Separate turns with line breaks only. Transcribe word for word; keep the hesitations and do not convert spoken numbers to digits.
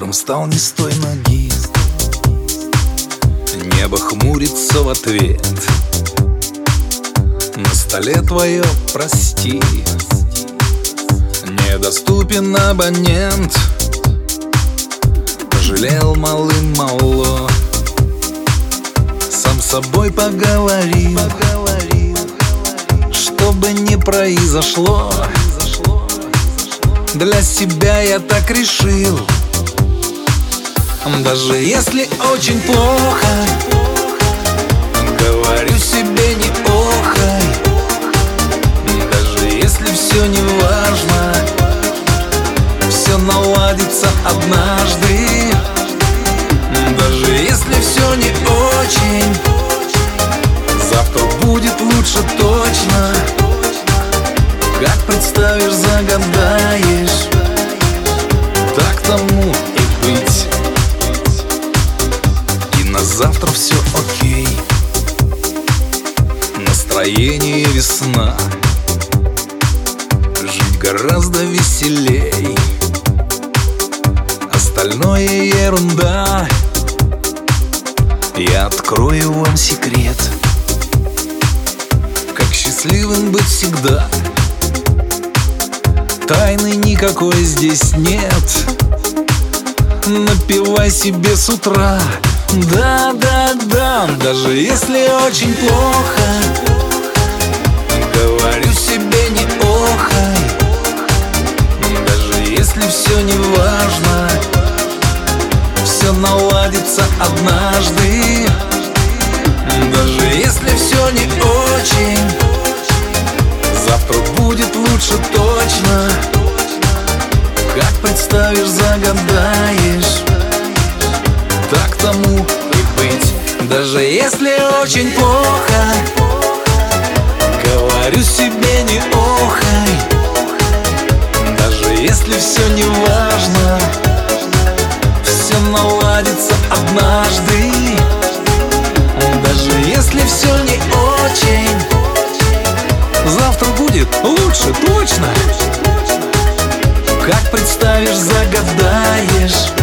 Утром встал не с той ноги, небо хмурится в ответ. На столе твое прости, недоступен абонент. Пожалел малым-мало, сам с собой поговорил. Что бы ни произошло, для себя я так решил. Даже если очень плохо, говорю себе не охай. Даже если все не важно, все наладится однажды. Даже если все не очень, завтра будет лучше точно. Как представишь, загадаешь, так тому и быть. И на завтра все окей, настроение весна, жить гораздо веселей, остальное ерунда. Я открою вам секрет, как счастливым быть всегда. Тайны никакой здесь нет, напивай себе с утра. Да, да, да, даже если очень плохо, говорю себе не охай. Даже если все не важно, все наладится однажды. Даже если все не очень, завтра будет лучше точно. Как представишь, загадаешь, так тому и быть. Даже если очень плохо, говорю себе не охай. Даже если все не важно, все наладится однажды. Даже если все не очень, завтра будет лучше точно. Как представишь, загадаешь,